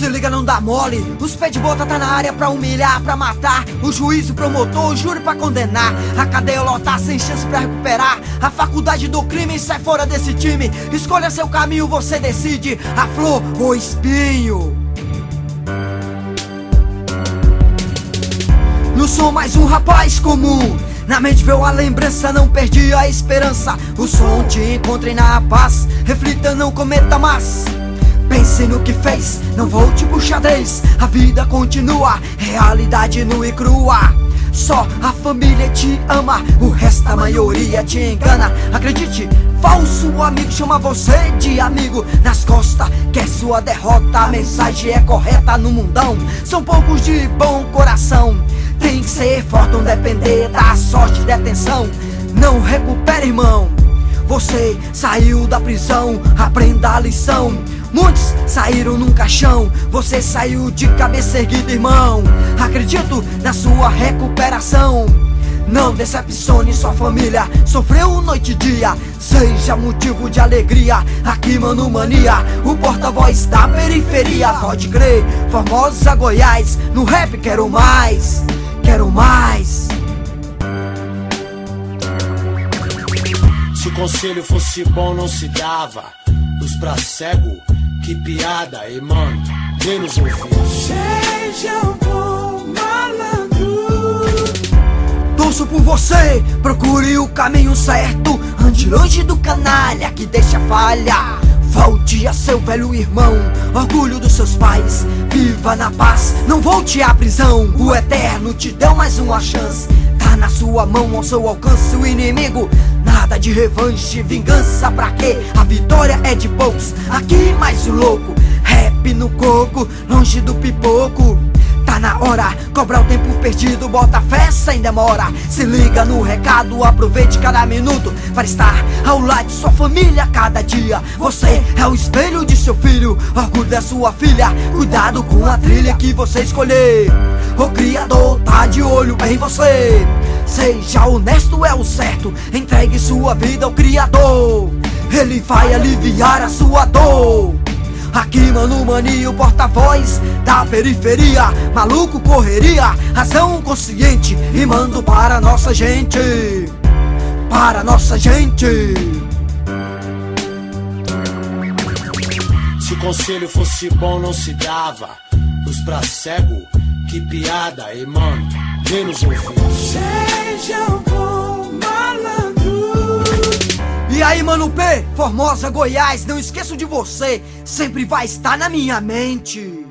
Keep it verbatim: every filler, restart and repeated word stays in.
Se liga, não dá mole. Os pé de bota tá na área pra humilhar, pra matar. O juízo, o promotor, o júri pra condenar. A cadeia lotar sem chance pra recuperar. A faculdade do crime sai fora desse time. Escolha seu caminho, você decide. A flor ou espinho. Não sou mais um rapaz comum. Na mente veio a lembrança, não perdi a esperança. O som te encontre na paz. Reflita, não cometa mais. Pense no que fez, não volte pro xadrez. A vida continua, realidade nua e crua. Só a família te ama, o resto a maioria te engana. Acredite, falso amigo chama você de amigo nas costas, quer sua derrota. A mensagem é correta no mundão. São poucos de bom coração. Tem que ser forte, não depender da sorte de detenção. Não recupera, irmão. Você saiu da prisão, aprenda a lição. Muitos saíram num caixão, você saiu de cabeça erguida, irmão. Acredito na sua recuperação. Não decepcione sua família, sofreu noite e dia. Seja motivo de alegria, aqui Mano Mania, o porta-voz da periferia. Pode crer, Formosa, Goiás, no rap quero mais, quero mais. Se o conselho fosse bom não se dava. Luz pra cego, que piada, e mano, menos ouvidos. Seja um bom malandro. Torço por você, procure o caminho certo. Ande longe do canalha que deixa falha. Volte a seu velho irmão, orgulho dos seus pais. Viva na paz, não volte à prisão. O eterno te deu mais uma chance. Tá na sua mão, ao seu alcance o inimigo. Nada de revanche, vingança pra quê? A vitória é de poucos, aqui mais o louco. Rap no coco, longe do pipoco. Tá na hora, cobrar o tempo perdido, bota fé sem demora. Se liga no recado, aproveite cada minuto para estar ao lado de sua família cada dia. Você é o espelho de seu filho, orgulho da sua filha. Cuidado com a trilha que você escolher. O Criador tá de olho em você. Seja honesto, é o certo. Entregue sua vida ao Criador. Ele vai aliviar a sua dor. Aqui Mano Mania, o porta-voz da periferia. Maluco, correria, razão consciente. E mando para nossa gente, para nossa gente. Se o conselho fosse bom não se dava. Luz pra cego, que piada, e mano, menos ouvidos. Seja um bom malandro. E aí, Mano P, Formosa, Goiás, não esqueço de você. Sempre vai estar na minha mente.